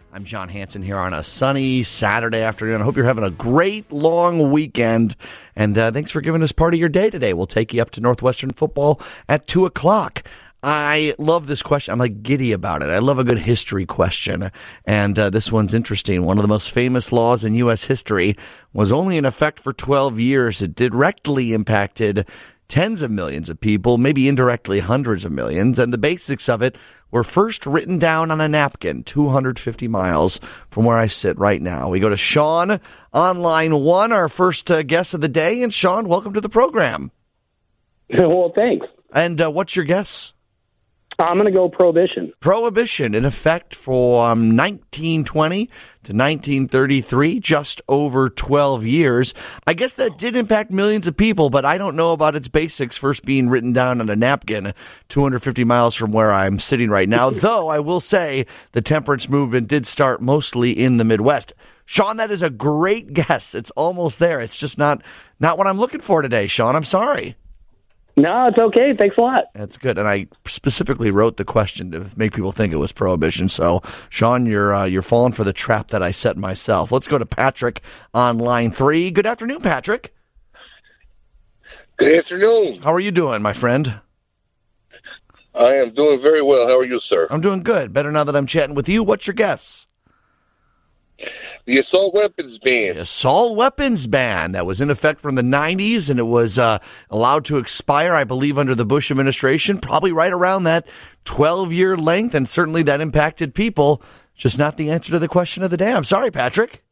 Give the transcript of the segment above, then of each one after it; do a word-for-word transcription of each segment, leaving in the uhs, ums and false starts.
I'm John Hanson here on a sunny Saturday afternoon. I hope you're having a great long weekend, and uh, thanks for giving us part of your day today. We'll take you up to Northwestern football at two o'clock. I love this question. I'm like giddy about it. I love a good history question, and uh, this one's interesting. One of the most famous laws in U S history was only in effect for twelve years. It directly impacted tens of millions of people, maybe indirectly hundreds of millions, and the basics of it were first written down on a napkin two hundred fifty miles from where I sit right now. We go to Sean on line one, our first uh, guest of the day. And Sean, welcome to the program. Well, thanks. And uh, what's your guess? I'm going to go Prohibition. Prohibition in effect from nineteen twenty to nineteen thirty-three, just over twelve years. I guess that did impact millions of people, but I don't know about its basics first being written down on a napkin two hundred fifty miles from where I'm sitting right now, though I will say the temperance movement did start mostly in the Midwest. Sean, that is a great guess. It's almost there. It's just not, not what I'm looking for today, Sean. I'm sorry. No, it's okay. Thanks a lot. That's good. And I specifically wrote the question to make people think it was Prohibition. So, Sean, you're uh, you're falling for the trap that I set myself. Let's go to Patrick on line three. Good afternoon, Patrick. Good afternoon. How are you doing, my friend? I am doing very well. How are you, sir? I'm doing good. Better now that I'm chatting with you. What's your guess? The assault weapons ban. The assault weapons ban that was in effect from the nineties, and it was uh, allowed to expire, I believe, under the Bush administration, probably right around that twelve-year length, and certainly that impacted people. Just not the answer to the question of the day. I'm sorry, Patrick.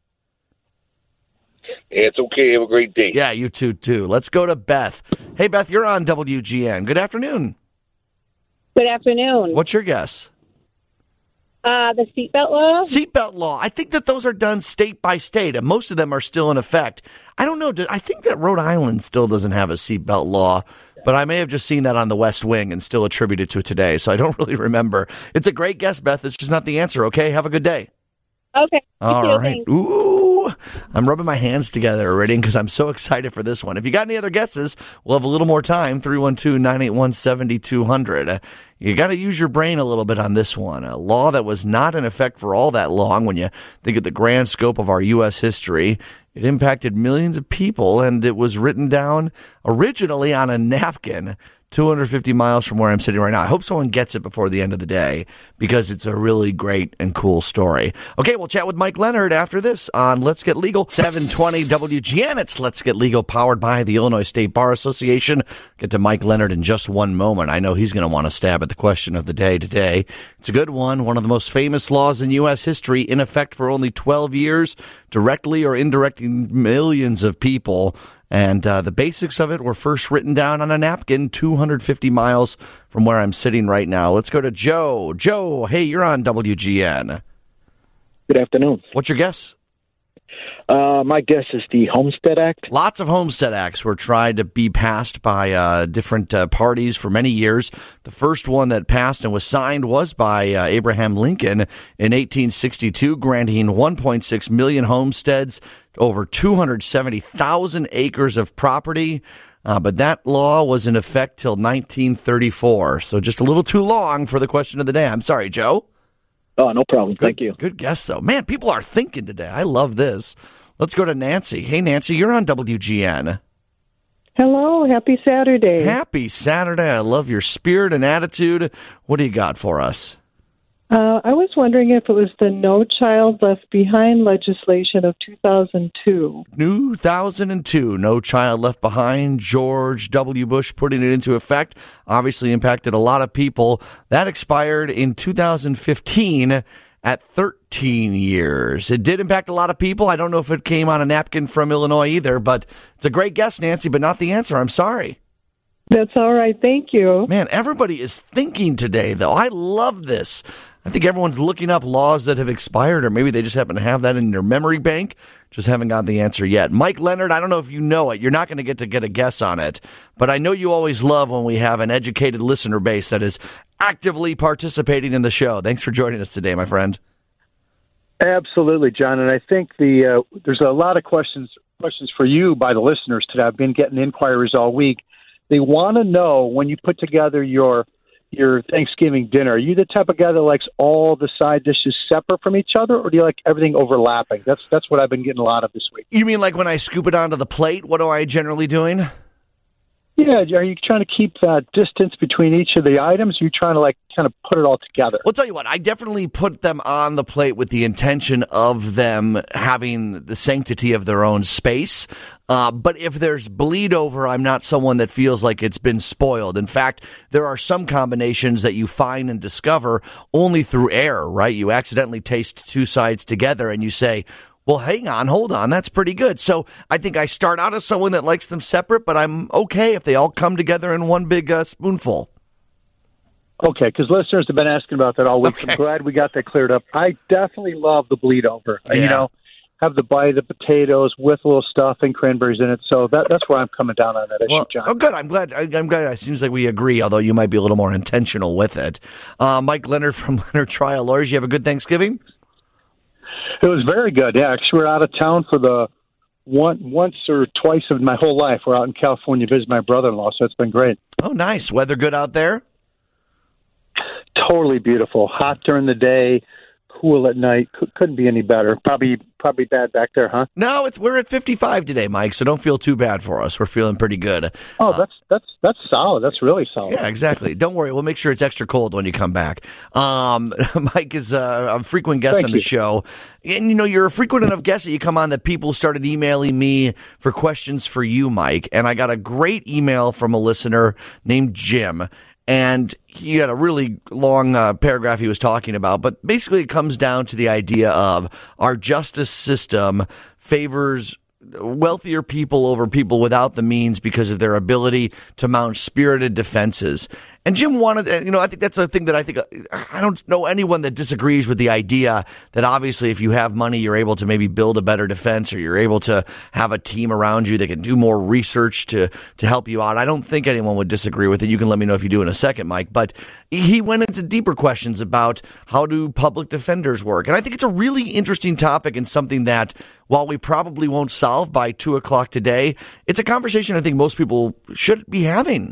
It's okay. Have a great day. Yeah, you too, too. Let's go to Beth. Hey, Beth, you're on W G N. Good afternoon. Good afternoon. What's your guess? Uh, the seatbelt law? Seatbelt law. I think that those are done state by state, and most of them are still in effect. I don't know. I think that Rhode Island still doesn't have a seatbelt law, but I may have just seen that on the West Wing and still attribute it to it today, so I don't really remember. It's a great guess, Beth. It's just not the answer, okay? Have a good day. Okay. All you, right. thanks. Ooh, I'm rubbing my hands together already because I'm so excited for this one. If you got any other guesses, we'll have a little more time. three one two, nine eight one, seven two zero zero. You got to use your brain a little bit on this one. A law that was not in effect for all that long when you think of the grand scope of our U S history. It impacted millions of people, and it was written down originally on a napkin two hundred fifty miles from where I'm sitting right now. I hope someone gets it before the end of the day because it's a really great and cool story. Okay, we'll chat with Mike Leonard after this on Let's Get Legal. seven twenty W G N. It's Let's Get Legal, powered by the Illinois State Bar Association. Get to Mike Leonard in just one moment. I know he's going to want to stab at the question of the day today. It's a good one. One of the most famous laws in U S history, in effect for only twelve years, directly or indirectly millions of people. And uh, the basics of it were first written down on a napkin two hundred fifty miles from where I'm sitting right now. Let's go to Joe. Joe, hey, you're on W G N. Good afternoon. What's your guess? Uh, my guess is the Homestead Act. Lots of Homestead Acts were tried to be passed by uh, different uh, parties for many years. The first one that passed and was signed was by uh, Abraham Lincoln in eighteen sixty-two, granting one point six million homesteads, over two hundred seventy thousand acres of property. Uh, but that law was in effect till nineteen thirty-four, so just a little too long for the question of the day. I'm sorry, Joe. Oh, no problem. Good, Thank you. Good guess, though. Man, people are thinking today. I love this. Let's go to Nancy. Hey, Nancy, you're on W G N. Hello. Happy Saturday. Happy Saturday. I love your spirit and attitude. What do you got for us? Uh, I was wondering if it was the No Child Left Behind legislation of two thousand two. two thousand two, No Child Left Behind, George W. Bush putting it into effect, obviously impacted a lot of people. That expired in two thousand fifteen at thirteen years. It did impact a lot of people. I don't know if it came on a napkin from Illinois either, but it's a great guess, Nancy, but not the answer. I'm sorry. That's all right. Thank you. Man, everybody is thinking today, though. I love this. I think everyone's looking up laws that have expired, or maybe they just happen to have that in their memory bank. Just haven't got the answer yet. Mike Leonard, I don't know if you know it. You're not going to get to get a guess on it. But I know you always love when we have an educated listener base that is actively participating in the show. Thanks for joining us today, my friend. Absolutely, John. And I think the uh, there's a lot of questions questions for you by the listeners today. I've been getting inquiries all week. They want to know, when you put together your your Thanksgiving dinner? Are you the type of guy that likes all the side dishes separate from each other, or do you like everything overlapping? That's that's what I've been getting a lot of this week. You mean like when I scoop it onto the plate, what am I generally doing? Yeah, are you trying to keep that distance between each of the items? Are you trying to like kind of put it all together? Well, tell you what, I definitely put them on the plate with the intention of them having the sanctity of their own space. Uh, but if there's bleed over, I'm not someone that feels like it's been spoiled. In fact, there are some combinations that you find and discover only through air, right? You accidentally taste two sides together and you say, well, hang on, hold on, that's pretty good. So I think I start out as someone that likes them separate, but I'm okay if they all come together in one big uh, spoonful. Okay, because listeners have been asking about that all week. Okay. I'm glad we got that cleared up. I definitely love the bleed over. Yeah. You know, have the bite of the potatoes with a little stuffing, cranberries in it. So that, that's where I'm coming down on that issue, Well, John. oh, good. I'm glad. I, I'm glad. It seems like we agree, although you might be a little more intentional with it. Uh, Mike Leonard from Leonard Trial Lawyers, you have a good Thanksgiving? It was very good. Yeah, actually, we're out of town for the one once or twice of my whole life. We're out in California visiting my brother-in-law, so it's been great. Oh, nice. Weather good out there? Totally beautiful. Hot during the day, cool at night. C- couldn't be any better. Probably, probably bad back there, huh? No, it's we're at fifty-five today, Mike. So don't feel too bad for us. We're feeling pretty good. Oh, that's that's that's solid. That's really solid. Yeah, exactly. Don't worry. We'll make sure it's extra cold when you come back. Um, Mike is uh, a frequent guest Thank on the you. show. And, you know, you're a frequent enough guest that you come on that people started emailing me for questions for you, Mike. And I got a great email from a listener named Jim. And he had a really long uh, paragraph he was talking about. But basically, it comes down to the idea of our justice system favors wealthier people over people without the means because of their ability to mount spirited defenses. And Jim wanted, you know, I think that's a thing that I think, I don't know anyone that disagrees with the idea that obviously if you have money, you're able to maybe build a better defense, or you're able to have a team around you that can do more research to, to help you out. I don't think anyone would disagree with it. You can let me know if you do in a second, Mike. But he went into deeper questions about how do public defenders work. And I think it's a really interesting topic and something that, while we probably won't solve by two o'clock today, it's a conversation I think most people should be having.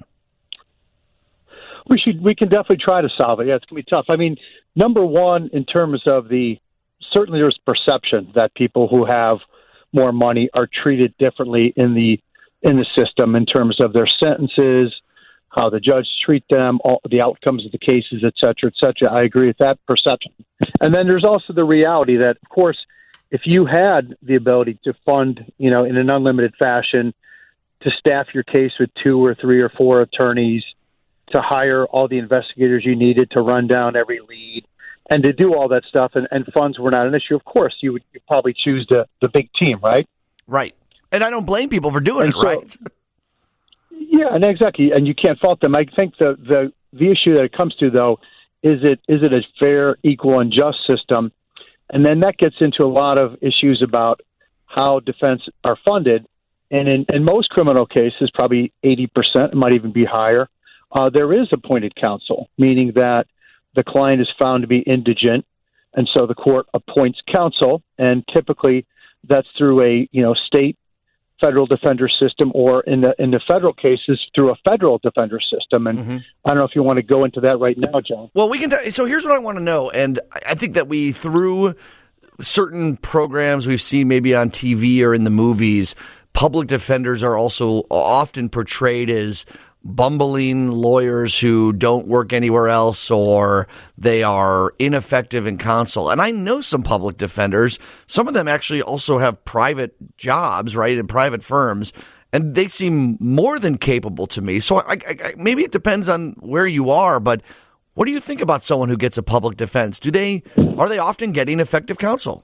We should. We can definitely try to solve it. Yeah, it's gonna be tough. I mean, number one, in terms of the certainly there's perception that people who have more money are treated differently in the in the system in terms of their sentences, how the judges treat them, all the outcomes of the cases, et cetera, et cetera. I agree with that perception. And then there's also the reality that, of course, if you had the ability to fund, you know, in an unlimited fashion, to staff your case with two or three or four attorneys, to hire all the investigators you needed to run down every lead, and to do all that stuff, and, and funds were not an issue, of course, you would you'd probably choose the, the big team, right? Right. And I don't blame people for doing And it, so- right? Yeah, and exactly, and you can't fault them. I think the, the, the issue that it comes to, though, is it is it a fair, equal, and just system? And then that gets into a lot of issues about how defense are funded. And in, in most criminal cases, probably eighty percent, it might even be higher, uh, there is appointed counsel, meaning that the client is found to be indigent, and so the court appoints counsel, and typically that's through a you know state federal defender system, or in the in the federal cases through a federal defender system. And Mm-hmm. I don't know if you want to go into that right now, John. Well, we can. T- so here's what I want to know, and I- I think that we through certain programs we've seen maybe on T V or in the movies, public defenders are also often portrayed as bumbling lawyers who don't work anywhere else, or they are ineffective in counsel. And I know some public defenders, some of them actually also have private jobs, right, in private firms, and they seem more than capable to me. So I, I, I, maybe it depends on where you are, but what do you think about someone who gets a public defense? Do they are they often getting effective counsel?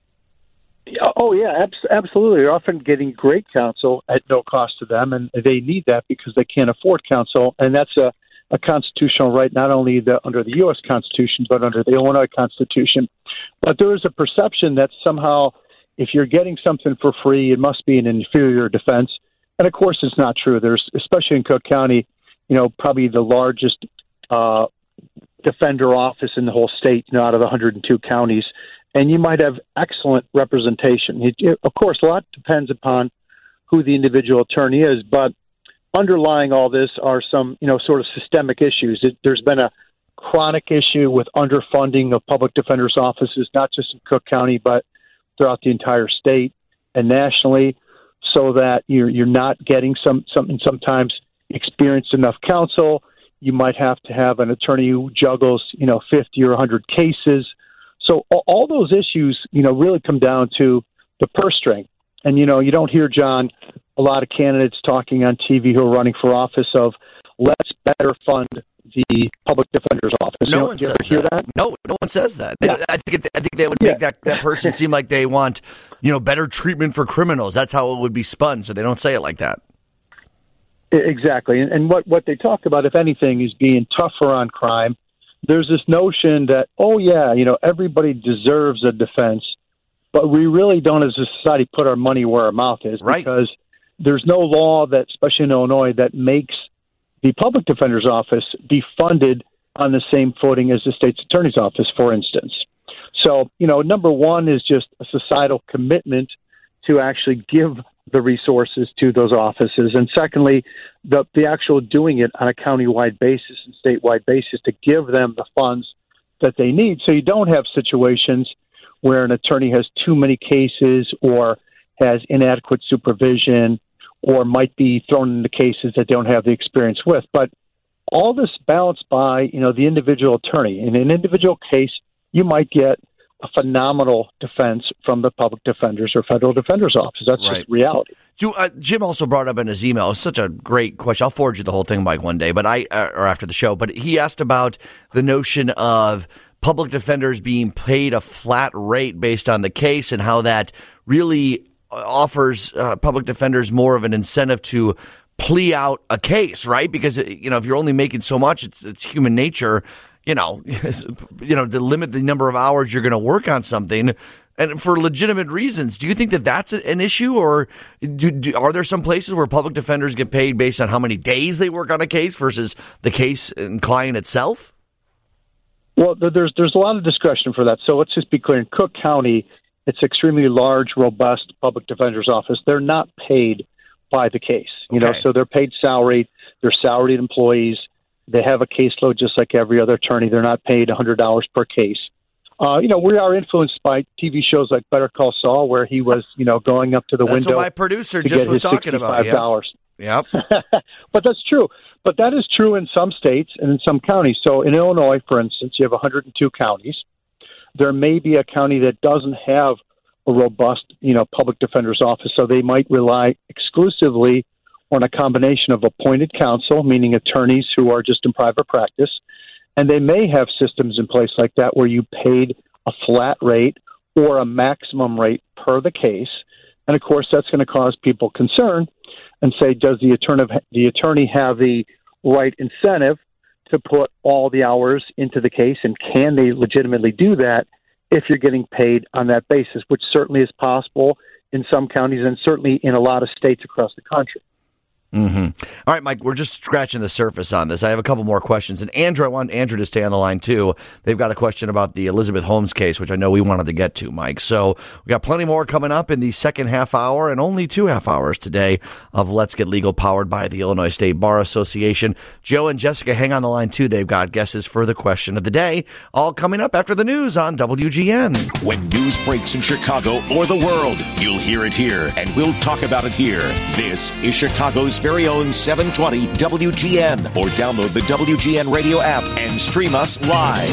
Oh, yeah, abs- absolutely. They're often getting great counsel at no cost to them, and they need that because they can't afford counsel. And that's a, a constitutional right, not only the, under the U S Constitution, but under the Illinois Constitution. But there is a perception that somehow if you're getting something for free, it must be an inferior defense. And, of course, it's not true. There's, especially in Cook County, you know, probably the largest uh, defender office in the whole state, you know, out of the one hundred two counties. And you might have excellent representation. It, it, of course, a lot depends upon who the individual attorney is, but underlying all this are some, you know, sort of systemic issues. It, there's been a chronic issue with underfunding of public defenders' offices, not just in Cook County, but throughout the entire state and nationally, so that you're you're not getting some something sometimes experienced enough counsel. You might have to have an attorney who juggles, you know, fifty or one hundred cases. So all, all those issues, you know, really come down to the purse string. And, you know, you don't hear, John, a lot of candidates talking on T V who are running for office of let's better fund the public defender's office. No you one you says hear that. that. No, no one says that. They, Yeah. I think it, I think they would Yeah. make that, that person seem like they want, you know, better treatment for criminals. That's how it would be spun. So they don't say it like that. Exactly. And, and what, what they talk about, if anything, is being tougher on crime. There's this notion that, oh, yeah, you know, everybody deserves a defense, but we really don't as a society put our money where our mouth is, Right. because there's no law that, especially in Illinois, that makes the public defender's office be funded on the same footing as the state's attorney's office, for instance. So, you know, number one is just a societal commitment to actually give the resources to those offices. And secondly, the, the actual doing it on a countywide basis and statewide basis to give them the funds that they need. So you don't have situations where an attorney has too many cases or has inadequate supervision or might be thrown into cases that they don't have the experience with. But all this balanced by, you know, the individual attorney. In an individual case, you might get a phenomenal defense from the public defender's or federal defender's office. That's Right. just reality. So, uh, Jim also brought up in his email, it's such a great question. I'll forward you the whole thing, Mike, one day, but I uh, or after the show. But he asked about the notion of public defenders being paid a flat rate based on the case and how that really offers uh, public defenders more of an incentive to plea out a case, right? Because, you know, if you're only making so much, it's, it's human nature, you know, you know, to limit the number of hours you're going to work on something, and for legitimate reasons. Do you think that that's an issue, or do, do, are there some places where public defenders get paid based on how many days they work on a case versus the case and client itself? Well, there's there's a lot of discretion for that. So let's just be clear. In Cook County, it's extremely large, robust public defender's office. They're not paid by the case, you Okay. know, so they're paid salary. They're salaried employees. They have a caseload just like every other attorney. They're not paid one hundred dollars per case. Uh, you know, we are influenced by T V shows like Better Call Saul, where he was, you know, going up to the That's window what my producer to just get was his talking about. sixty-five dollars. Yep. But that's true. But that is true in some states and in some counties. So in Illinois, for instance, you have one hundred two counties. There may be a county that doesn't have a robust, you know, public defender's office, so they might rely exclusively on a combination of appointed counsel, meaning attorneys who are just in private practice, and they may have systems in place like that where you paid a flat rate or a maximum rate per the case. And of course, that's going to cause people concern and say, does the attorney the attorney have the right incentive to put all the hours into the case, and can they legitimately do that if you're getting paid on that basis, which certainly is possible in some counties and certainly in a lot of states across the country. Mm-hmm. All right, Mike, we're just scratching the surface on this. I have a couple more questions. And Andrew, I want Andrew to stay on the line, too. They've got a question about the Elizabeth Holmes case, which I know we wanted to get to, Mike. So we got plenty more coming up in the second half hour, and only two half hours today of Let's Get Legal, powered by the Illinois State Bar Association. Joe and Jessica, hang on the line, too. They've got guesses for the question of the day, all coming up after the news on W G N. When news breaks in Chicago or the world, you'll hear it here, and we'll talk about it here. This is Chicago's very own seven twenty W G N, or download the W G N radio app and stream us live.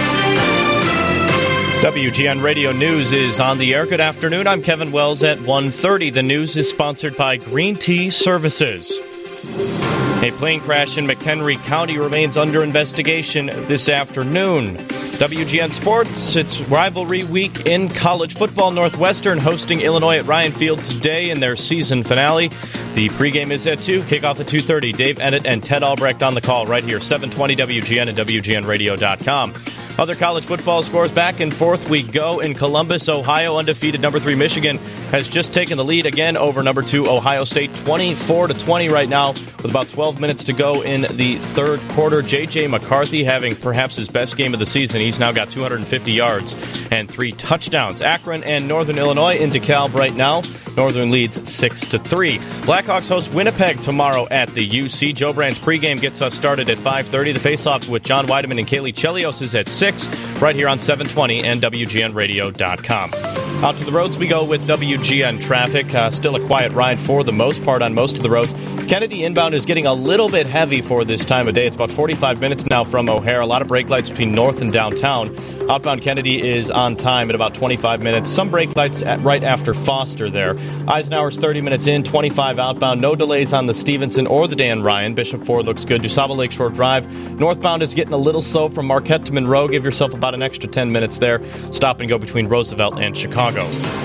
W G N Radio News is on the air. Good afternoon. I'm Kevin Wells at one thirty. The news is sponsored by Green Tea Services. A plane crash in McHenry County remains under investigation this afternoon. W G N Sports, it's rivalry week in college football. Northwestern hosting Illinois at Ryan Field today in their season finale. The pregame is at two, kickoff at two thirty. Dave Ennett and Ted Albrecht on the call right here, seven twenty W G N and W G N radio dot com. Other college football scores, back and forth we go. In Columbus, Ohio, undefeated number three Michigan has just taken the lead again over number two Ohio State, twenty-four to twenty right now, with about twelve minutes to go in the third quarter. J J McCarthy having perhaps his best game of the season. He's now got two hundred fifty yards and three touchdowns. Akron and Northern Illinois in DeKalb right now. Northern leads six to three. Blackhawks host Winnipeg tomorrow at the U C. Joe Brand's pregame gets us started at five thirty. The faceoff with John Weideman and Kaylee Chelios is at six, right here on seven twenty and W G N radio dot com. Out to the roads we go with W G N traffic. Uh, still a quiet ride for the most part on most of the roads. Kennedy inbound is getting a little bit heavy for this time of day. It's about forty-five minutes now from O'Hare. A lot of brake lights between north and downtown. Outbound Kennedy is on time at about twenty-five minutes. Some brake lights at right after Foster there. Eisenhower's thirty minutes in, twenty-five outbound. No delays on the Stevenson or the Dan Ryan. Bishop Ford looks good. DuSable Lakeshore Drive. Northbound is getting a little slow from Marquette to Monroe. Give yourself about an extra ten minutes there. Stop and go between Roosevelt and Chicago.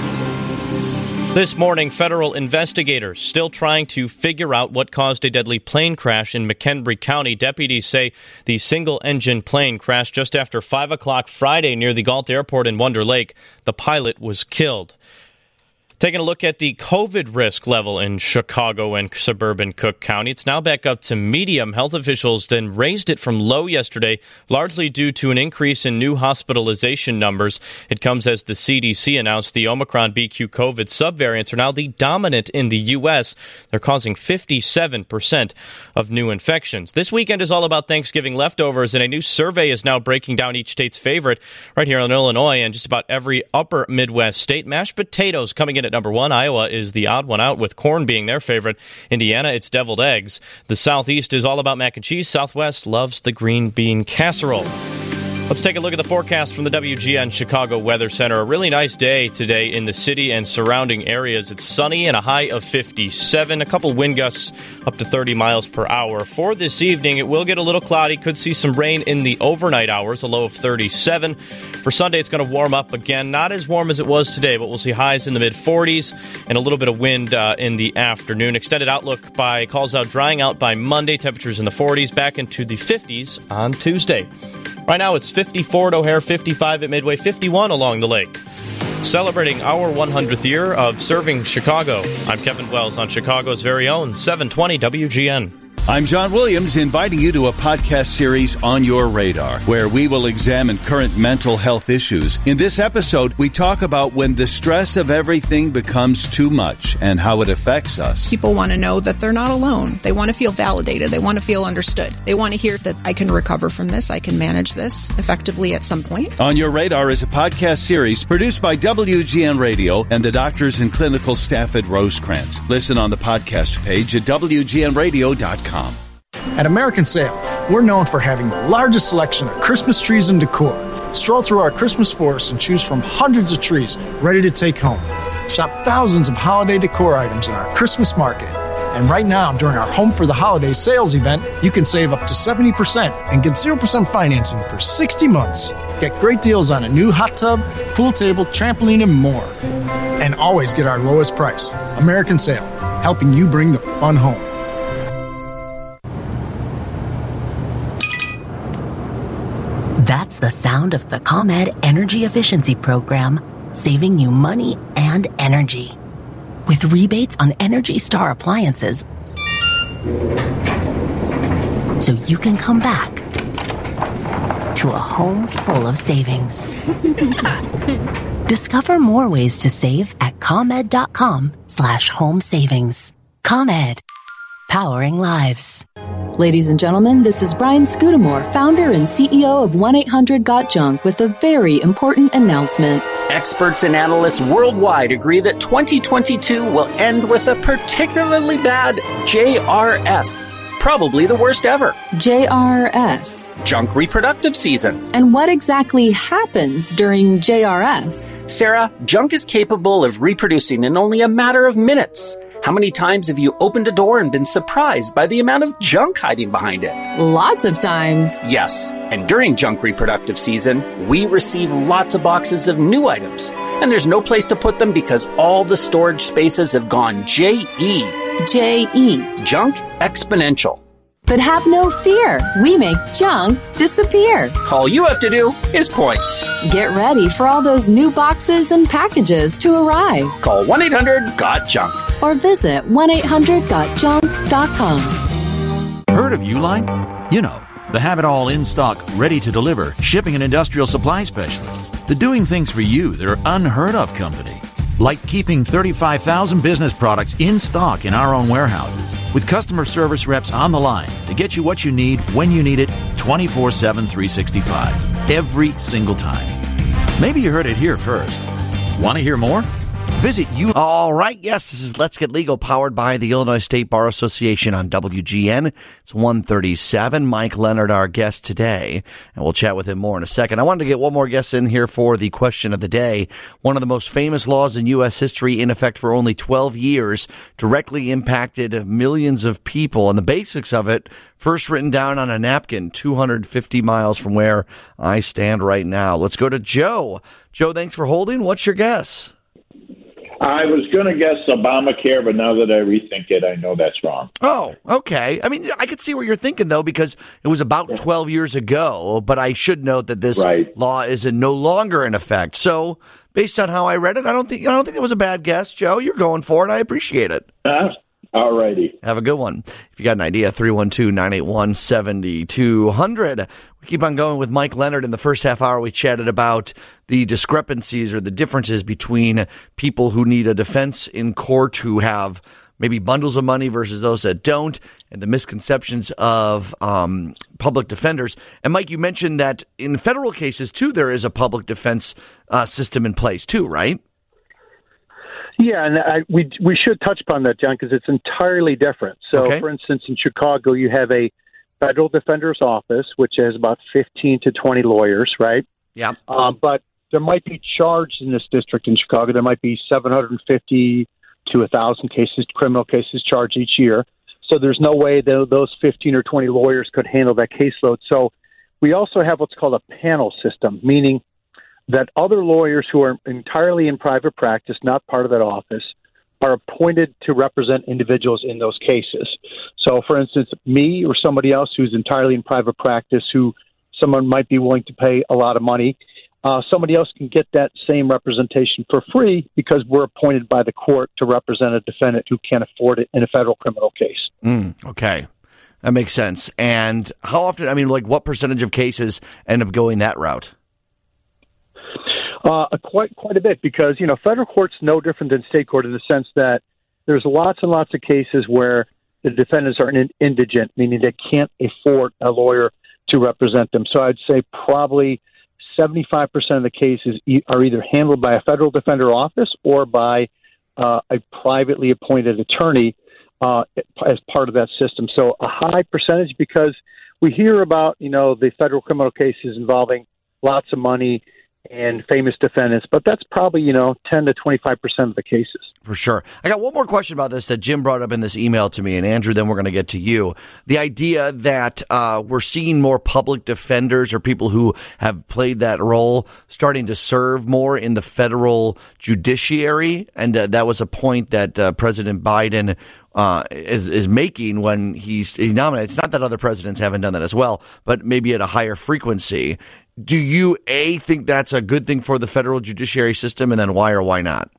This morning, federal investigators still trying to figure out what caused a deadly plane crash in McHenry County. Deputies say the single-engine plane crashed just after five o'clock Friday near the Galt Airport in Wonder Lake. The pilot was killed. Taking a look at the COVID risk level in Chicago and suburban Cook County. It's now back up to medium. Health officials then raised it from low yesterday, largely due to an increase in new hospitalization numbers. It comes as the C D C announced the Omicron B Q COVID subvariants are now the dominant in the U S. They're causing fifty-seven percent of new infections. This weekend is all about Thanksgiving leftovers, and a new survey is now breaking down each state's favorite. Right here in Illinois and just about every upper Midwest state, mashed potatoes coming in at number one. Iowa is the odd one out, with corn being their favorite. Indiana, it's deviled eggs. The Southeast is all about mac and cheese. Southwest loves the green bean casserole. Let's take a look at the forecast from the W G N Chicago Weather Center. A really nice day today in the city and surrounding areas. It's sunny and a high of fifty-seven. A couple wind gusts up to thirty miles per hour. For this evening, it will get a little cloudy. Could see some rain in the overnight hours, a low of thirty-seven. For Sunday, it's going to warm up again. Not as warm as it was today, but we'll see highs in the mid-forties and a little bit of wind uh, in the afternoon. Extended outlook by calls out drying out by Monday. Temperatures in the forties, back into the fifties on Tuesday. Right now, it's fifty-four at O'Hare, fifty-five at Midway, fifty-one along the lake. Celebrating our one hundredth year of serving Chicago. I'm Kevin Wells on Chicago's very own seven twenty W G N. I'm John Williams, inviting you to a podcast series, On Your Radar, where we will examine current mental health issues. In this episode, we talk about when the stress of everything becomes too much and how it affects us. People want to know that they're not alone. They want to feel validated. They want to feel understood. They want to hear that I can recover from this. I can manage this effectively at some point. On Your Radar is a podcast series produced by W G N Radio and the doctors and clinical staff at Rosecrans. Listen on the podcast page at W G N radio dot com. At American Sale, we're known for having the largest selection of Christmas trees and decor. Stroll through our Christmas forest and choose from hundreds of trees ready to take home. Shop thousands of holiday decor items in our Christmas market. And right now, during our Home for the Holidays sales event, you can save up to seventy percent and get zero percent financing for sixty months. Get great deals on a new hot tub, pool table, trampoline, and more. And always get our lowest price. American Sale, helping you bring the fun home. That's the sound of the ComEd Energy Efficiency Program, saving you money and energy. With rebates on Energy Star appliances, so you can come back to a home full of savings. Discover more ways to save at ComEd.com slash home savings. ComEd, powering lives. Ladies and gentlemen, this is Brian Scudamore, founder and C E O of one eight hundred got junk, with a very important announcement. Experts and analysts worldwide agree that twenty twenty-two will end with a particularly bad J R S. Probably the worst ever. J R S. Junk reproductive season. And what exactly happens during J R S? Sarah, junk is capable of reproducing in only a matter of minutes. How many times have you opened a door and been surprised by the amount of junk hiding behind it? Lots of times. Yes, and during junk reproductive season, we receive lots of boxes of new items. And there's no place to put them because all the storage spaces have gone J E. J E. Junk exponential. But have no fear. We make junk disappear. All you have to do is point. Get ready for all those new boxes and packages to arrive. Call one eight hundred got junk or visit one eight hundred got junk dot com. Heard of Uline? You know, the have-it-all in-stock, ready-to-deliver shipping and industrial supply specialists. The doing things for you that are unheard of company. Like keeping thirty-five thousand business products in stock in our own warehouses, with customer service reps on the line to get you what you need, when you need it, twenty-four seven, three sixty-five, every single time. Maybe you heard it here first. Want to hear more? Visit you. All right, yes, this is Let's Get Legal, powered by the Illinois State Bar Association on W G N. It's one thirty-seven. Mike Leonard, our guest today, and we'll chat with him more in a second. I wanted to get one more guest in here for the question of the day. One of the most famous laws in U S history, in effect for only twelve years, directly impacted millions of people. And the basics of it, first written down on a napkin two hundred fifty miles from where I stand right now. Let's go to Joe. Joe, thanks for holding. What's your guess? I was going to guess Obamacare, but now that I rethink it, I know that's wrong. Oh, okay. I mean, I could see what you're thinking, though, because it was about twelve years ago, but I should note that this right. law is in no longer in effect. So, based on how I read it, I don't think I don't think it was a bad guess, Joe. You're going for it. I appreciate it. Uh, all righty. Have a good one. If you got an idea, three one two, nine eight one, seven two zero zero. We keep on going with Mike Leonard. In the first half hour, we chatted about the discrepancies or the differences between people who need a defense in court who have maybe bundles of money versus those that don't, and the misconceptions of um, public defenders. And, Mike, you mentioned that in federal cases, too, there is a public defense uh, system in place, too, right? Yeah, and I, we we should touch upon that, John, because it's entirely different. So, Okay. for instance, in Chicago, you have a federal defender's office, which has about fifteen to twenty lawyers, right? Yeah. Um, but there might be charged in this district in Chicago. There might be seven hundred fifty to one thousand cases, criminal cases charged each year. So there's no way that those fifteen or twenty lawyers could handle that caseload. So we also have what's called a panel system, meaning that other lawyers who are entirely in private practice, not part of that office, are appointed to represent individuals in those cases. So, for instance, me or somebody else who's entirely in private practice, who someone might be willing to pay a lot of money, uh, somebody else can get that same representation for free because we're appointed by the court to represent a defendant who can't afford it in a federal criminal case. Mm, okay. That makes sense. And how often, I mean, like what percentage of cases end up going that route? Uh, quite quite a bit, because, you know, federal court's no different than state court in the sense that there's lots and lots of cases where the defendants are indigent, meaning they can't afford a lawyer to represent them. So I'd say probably seventy-five percent of the cases e- are either handled by a federal defender office or by uh, a privately appointed attorney uh, as part of that system. So a high percentage, because we hear about, you know, the federal criminal cases involving lots of money and famous defendants, but that's probably, you know, ten to twenty-five percent of the cases. For sure. I got one more question about this that Jim brought up in this email to me, and Andrew, then we're going to get to you. The idea that uh, we're seeing more public defenders or people who have played that role starting to serve more in the federal judiciary, and uh, that was a point that uh, President Biden uh, is is making when he's, he nominated. It's not that other presidents haven't done that as well, but maybe at a higher frequency. Do you, A, think that's a good thing for the federal judiciary system, and then why or why not?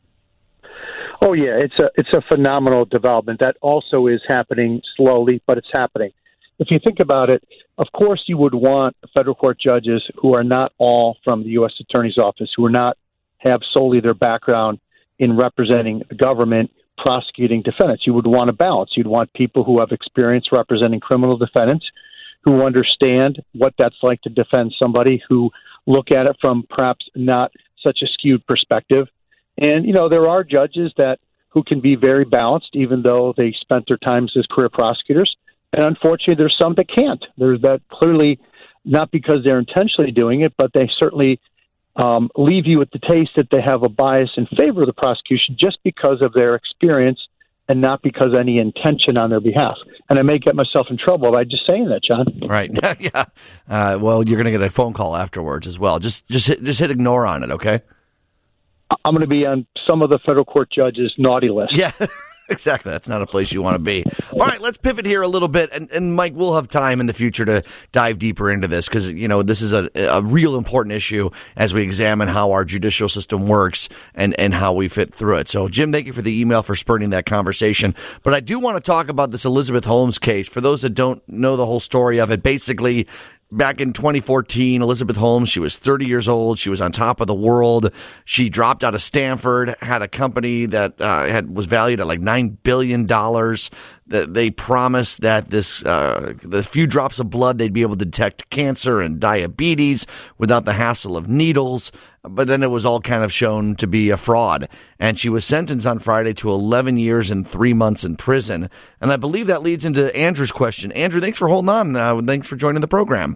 Oh, yeah, it's a it's a phenomenal development that also is happening slowly, but it's happening. If you think about it, of course you would want federal court judges who are not all from the U S Attorney's Office, who are not have solely their background in representing the government, prosecuting defendants. You would want a balance. You'd want people who have experience representing criminal defendants, who understand what that's like to defend somebody, who look at it from perhaps not such a skewed perspective. And, you know, there are judges that who can be very balanced, even though they spent their times as career prosecutors. And unfortunately, there's some that can't. There's that clearly not because they're intentionally doing it, but they certainly um, leave you with the taste that they have a bias in favor of the prosecution just because of their experience and not because of any intention on their behalf. And I may get myself in trouble by just saying that, John. Right. yeah. Uh, well, you're going to get a phone call afterwards as well. Just just hit, just hit ignore on it, okay? I'm going to be on some of the federal court judges' naughty list. Yeah. Exactly. That's not a place you want to be. All right, let's pivot here a little bit. And, and Mike, we'll have time in the future to dive deeper into this because, you know, this is a, a real important issue as we examine how our judicial system works and, and how we fit through it. So, Jim, thank you for the email for spurring that conversation. But I do want to talk about this Elizabeth Holmes case. For those that don't know the whole story of it, basically, back in twenty fourteen, Elizabeth Holmes, she was thirty years old. She was on top of the world. She dropped out of Stanford, had a company that uh, had was valued at like nine billion dollars. They promised that this, uh, the few drops of blood, they'd be able to detect cancer and diabetes without the hassle of needles. But then it was all kind of shown to be a fraud. And she was sentenced on Friday to eleven years and three months in prison. And I believe that leads into Andrew's question. Andrew, thanks for holding on. Uh, thanks for joining the program.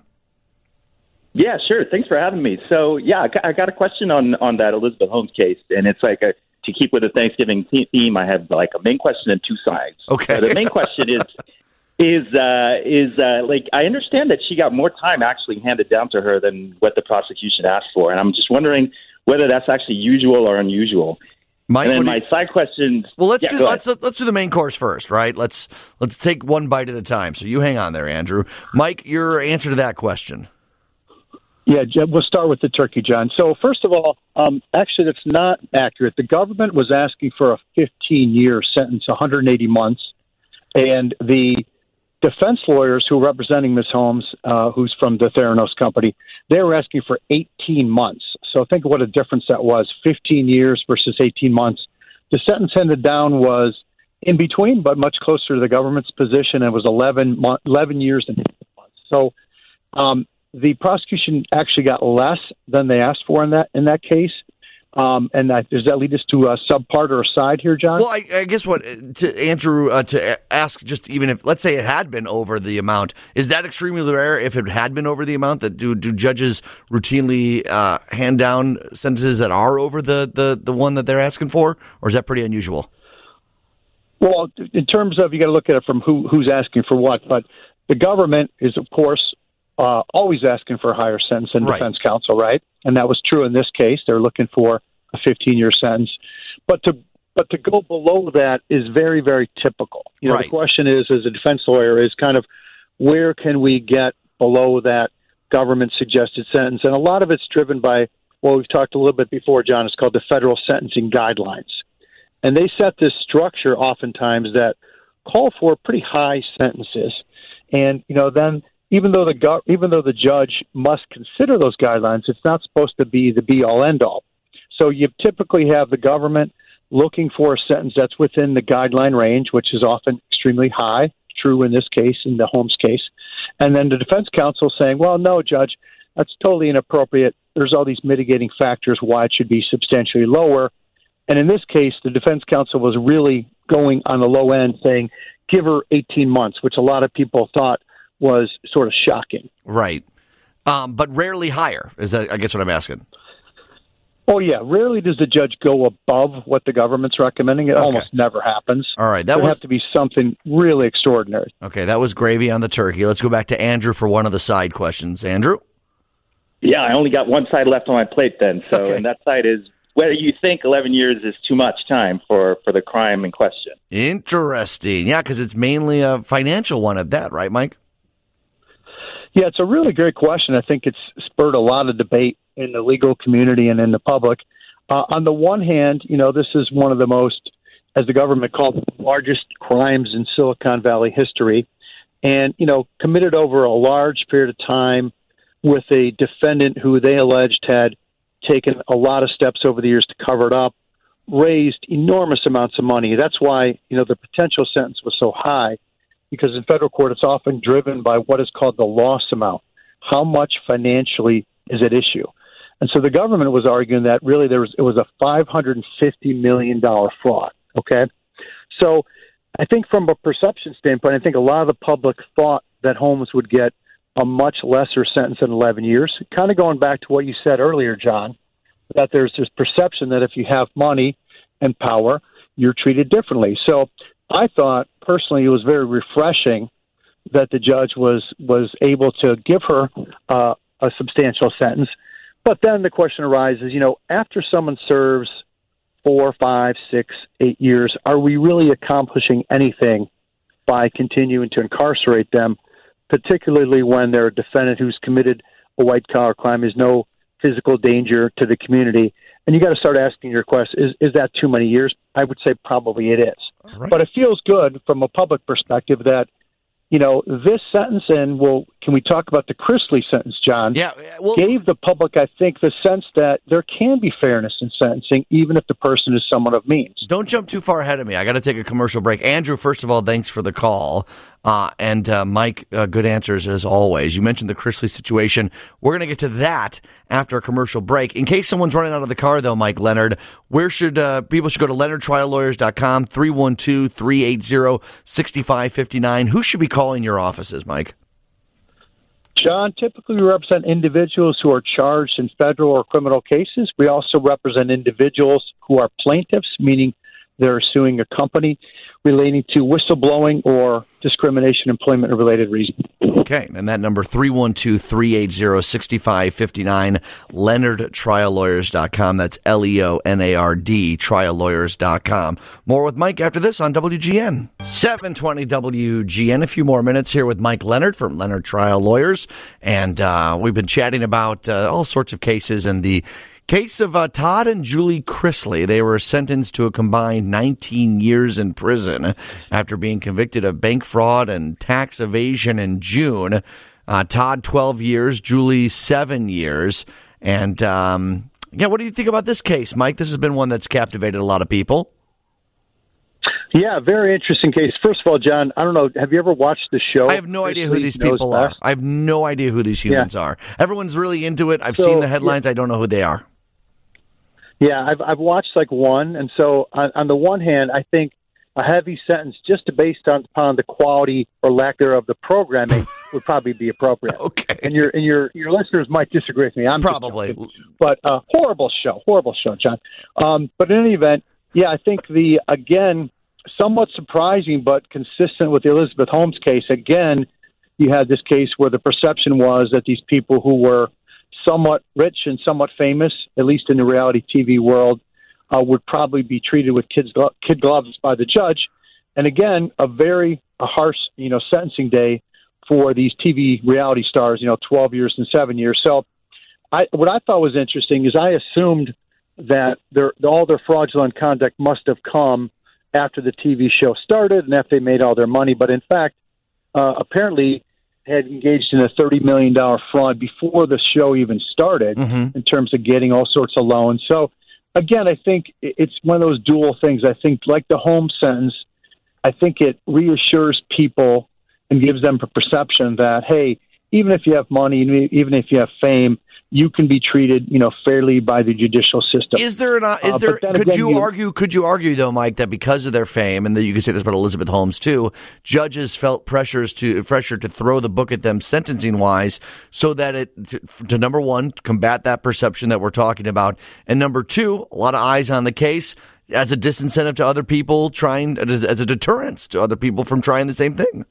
Yeah, sure. Thanks for having me. So, yeah, I got a question on, on that Elizabeth Holmes case. And it's like a, to keep with the Thanksgiving theme, I have like a main question and two sides. Okay. So the main question is, is, uh, is uh, like, I understand that she got more time actually handed down to her than what the prosecution asked for. And I'm just wondering whether that's actually usual or unusual. Mike, and then my you, side question. Well, let's yeah, do let's let's do the main course first, right? Let's let's take one bite at a time. So you hang on there, Andrew. Mike, your answer to that question. Yeah, we'll start with the turkey, John. So first of all, um, actually, that's not accurate. The government was asking for a fifteen-year sentence, one hundred eighty months, and the defense lawyers who were representing Miz Holmes, uh, who's from the Theranos company, they were asking for eighteen months. So think of what a difference that was, fifteen years versus eighteen months. The sentence handed down was in between, but much closer to the government's position, and it was eleven, eleven years and eight months. So um, the prosecution actually got less than they asked for in that in that case. Um, and that, does that lead us to a subpart or a side here, John? Well, I, I guess what to Andrew uh, to ask, just even if let's say it had been over the amount, is that extremely rare? If it had been over the amount, that do do judges routinely uh, hand down sentences that are over the, the, the one that they're asking for, or is that pretty unusual? Well, in terms of you got to look at it from who who's asking for what, but the government is of course uh, always asking for a higher sentence than right. defense counsel, right? And that was true in this case. They're looking for a fifteen-year sentence. But to but to go below that is very, very typical. You know, right. The question is, as a defense lawyer, is kind of where can we get below that government-suggested sentence? And a lot of it's driven by what we've talked a little bit before, John. It's called the federal sentencing guidelines. And they set this structure oftentimes that call for pretty high sentences. And, you know, then even though the go- even though the judge must consider those guidelines, it's not supposed to be the be-all, end-all. So you typically have the government looking for a sentence that's within the guideline range, which is often extremely high, true in this case, in the Holmes case. And then the defense counsel saying, well, no, Judge, that's totally inappropriate. There's all these mitigating factors why it should be substantially lower. And in this case, the defense counsel was really going on the low end, saying, give her eighteen months, which a lot of people thought was sort of shocking. Right. Um, but rarely higher, is that, I guess, what I'm asking. Oh, yeah. Rarely does the judge go above what the government's recommending. It okay. almost never happens. All right. That There was have to be something really extraordinary. Okay, that was gravy on the turkey. Let's go back to Andrew for one of the side questions. Andrew? Yeah, I only got one side left on my plate then. So, okay. And that side is whether you think eleven years is too much time for, for the crime in question. Interesting. Yeah, because it's mainly a financial one at that, right, Mike? Yeah, it's a really great question. I think it's spurred a lot of debate in the legal community and in the public. Uh, on the one hand, you know, this is one of the most, as the government called it, largest crimes in Silicon Valley history. And, you know, committed over a large period of time with a defendant who they alleged had taken a lot of steps over the years to cover it up, raised enormous amounts of money. That's why, you know, the potential sentence was so high, because in federal court it's often driven by what is called the loss amount. How much financially is at issue? And so the government was arguing that really there was it was a five hundred fifty million dollars fraud, okay? So I think from a perception standpoint, I think a lot of the public thought that Holmes would get a much lesser sentence than eleven years. Kind of going back to what you said earlier, John, that there's this perception that if you have money and power, you're treated differently. So I thought personally it was very refreshing that the judge was was able to give her uh, a substantial sentence. But then the question arises, you know, after someone serves four, five, six, eight years, are we really accomplishing anything by continuing to incarcerate them, particularly when they're a defendant who's committed a white-collar crime, is no physical danger to the community? And you got to start asking your question, is, is that too many years? I would say probably it is. Right. But it feels good from a public perspective that, you know, this sentence, and well, can we talk about the Chrisley sentence, John? Yeah, well, gave the public, I think, the sense that there can be fairness in sentencing, even if the person is someone of means. Don't jump too far ahead of me. I got to take a commercial break. Andrew, first of all, thanks for the call. Uh, and uh, Mike, uh, good answers as always. You mentioned the Chrisley situation. We're going to get to that after a commercial break. In case someone's running out of the car, though, Mike Leonard, where should uh, people should go to leonard trial lawyers dot com, three one two, three eight zero, six five five nine. Who should be calling your offices, Mike? John, typically we represent individuals who are charged in federal or criminal cases. We also represent individuals who are plaintiffs, meaning they're suing a company relating to whistleblowing or discrimination, employment-related reasons. Okay, and that number, three one two, three eight zero, six five five nine, leonard trial lawyers dot com. That's L E O N A R D, trial lawyers dot com. More with Mike after this on W G N. seven twenty W G N. A few more minutes here with Mike Leonard from Leonard Trial Lawyers. And uh, we've been chatting about uh, all sorts of cases and the case of uh, Todd and Julie Chrisley. They were sentenced to a combined nineteen years in prison after being convicted of bank fraud and tax evasion in June. Uh, Todd, twelve years, Julie, seven years. And, um, yeah, what do you think about this case, Mike? This has been one that's captivated a lot of people. Yeah, very interesting case. First of all, John, I don't know, have you ever watched the show? I have no idea who these people are. I have no idea who these humans are. Everyone's really into it. I've seen the headlines. I don't know who they are. Yeah, I've I've watched like one, and so on, on the one hand, I think a heavy sentence just based on upon the quality or lack thereof of the programming would probably be appropriate. Okay, and your and your your listeners might disagree with me. I'm probably, but uh, horrible show, horrible show, John. Um, but in any event, yeah, I think the again somewhat surprising but consistent with the Elizabeth Holmes case. Again, you had this case where the perception was that these people who were somewhat rich and somewhat famous, at least in the reality T V world, uh, would probably be treated with kids, kid gloves by the judge. And again, a very a harsh, you know, sentencing day for these T V reality stars, you know, twelve years and seven years. So I, what I thought was interesting is I assumed that their, all their fraudulent conduct must have come after the T V show started and after they made all their money. But in fact, uh, apparently, had engaged in a thirty million dollars fraud before the show even started mm-hmm. in terms of getting all sorts of loans. So, again, I think it's one of those dual things. I think, like the Holmes sentence, I think it reassures people and gives them a perception that, hey, even if you have money, even if you have fame, you can be treated, you know, fairly by the judicial system. Is there an, uh, is there, uh, could again, you, you argue, could you argue though, Mike, that because of their fame, and that you can say this about Elizabeth Holmes too, judges felt pressures to, pressure to throw the book at them sentencing wise so that it, to, to number one, combat that perception that we're talking about. And number two, a lot of eyes on the case as a disincentive to other people trying, as, as a deterrence to other people from trying the same thing.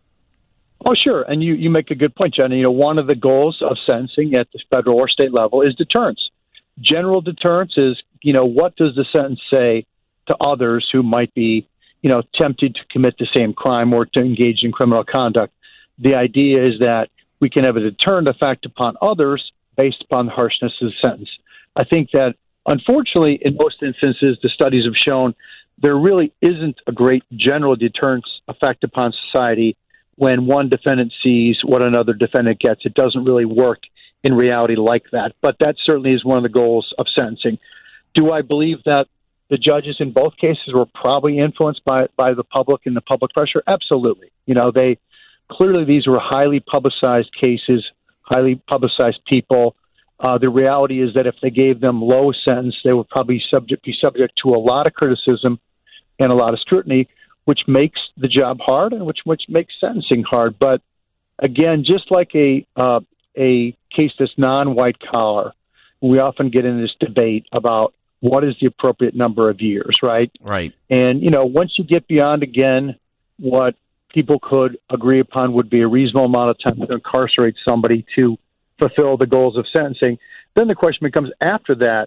Oh, sure. And you, you make a good point, John. You know, one of the goals of sentencing at the federal or state level is deterrence. General deterrence is, you know, what does the sentence say to others who might be, you know, tempted to commit the same crime or to engage in criminal conduct? The idea is that we can have a deterrent effect upon others based upon the harshness of the sentence. I think that, unfortunately, in most instances, the studies have shown there really isn't a great general deterrence effect upon society. When one defendant sees what another defendant gets, it doesn't really work in reality like that. But that certainly is one of the goals of sentencing. Do I believe that the judges in both cases were probably influenced by by the public and the public pressure? Absolutely. You know, they clearly these were highly publicized cases, highly publicized people. Uh, the reality is that if they gave them low sentence, they would probably subject be subject to a lot of criticism and a lot of scrutiny, which makes the job hard and which which makes sentencing hard. But again, just like a uh, a case that's non-white collar, we often get in this debate about what is the appropriate number of years, right? Right. And, you know, once you get beyond, again, what people could agree upon would be a reasonable amount of time to incarcerate somebody to fulfill the goals of sentencing, then the question becomes, after that,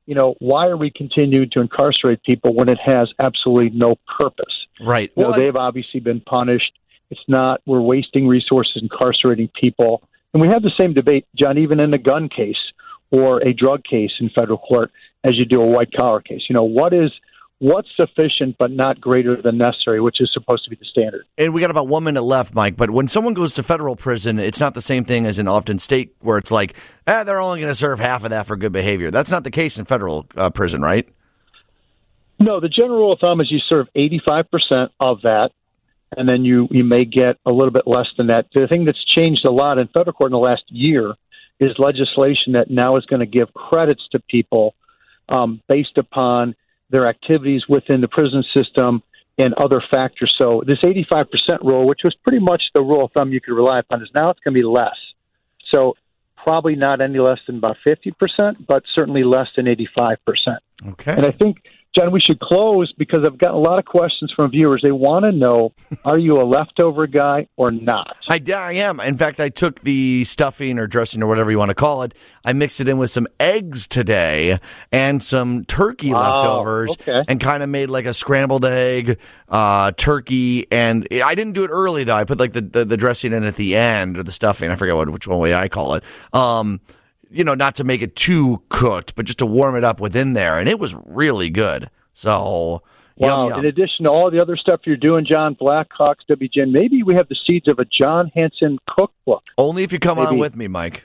you know, why are we continuing to incarcerate people when it has absolutely no purpose? Right. You know, Well, they've obviously been punished. It's not, we're wasting resources incarcerating people. And we have the same debate, John, even in a gun case or a drug case in federal court as you do a white collar case. You know, what is, what's sufficient but not greater than necessary, which is supposed to be the standard. And we got about one minute left, Mike. But when someone goes to federal prison, it's not the same thing as in often state where it's like, eh, they're only going to serve half of that for good behavior. That's not the case in federal uh, prison, right? No, the general rule of thumb is you serve eighty-five percent of that, and then you, you may get a little bit less than that. The thing that's changed a lot in federal court in the last year is legislation that now is going to give credits to people um, based upon their activities within the prison system and other factors. So this eighty-five percent rule, which was pretty much the rule of thumb you could rely upon, is now it's going to be less. So probably not any less than about fifty percent, but certainly less than eighty-five percent. Okay. And I think, John, we should close because I've gotten a lot of questions from viewers. They want to know, are you a leftover guy or not? I, I am. In fact, I took the stuffing or dressing or whatever you want to call it. I mixed it in with some eggs today and some turkey Wow, leftovers okay. and kind of made like a scrambled egg, uh, turkey. And I didn't do it early, though. I put like the, the, the dressing in at the end or the stuffing. I forget what which one way I call it. Um, you know, not to make it too cooked, but just to warm it up within there. And it was really good. So, Wow. yum, yum. In addition to all the other stuff you're doing, John, Blackhawks, W G N, maybe we have the seeds of a John Hanson cookbook. Only if you come Maybe. on with me, Mike.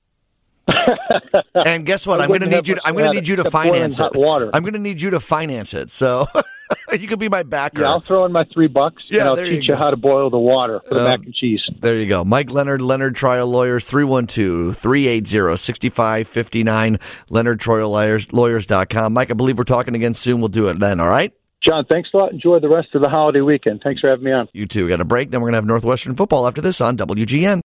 And guess what? I I'm going to wouldn't need have you. To, much I'm going to to need you to except boiling finance hot it. water. I'm going to need you to finance it. So you can be my backer. Yeah, I'll throw in my three bucks, Yeah, and I'll there teach you you, go. how to boil the water for the Um, mac and cheese. There you go. Mike Leonard, Leonard Trial Lawyers, three one two, three eight zero, six five five nine, leonard trial lawyers dot com. Mike, I believe we're talking again soon. We'll do it then, all right? John, thanks a lot. Enjoy the rest of the holiday weekend. Thanks for having me on. You too. Got a break. Then we're going to have Northwestern football after this on W G N.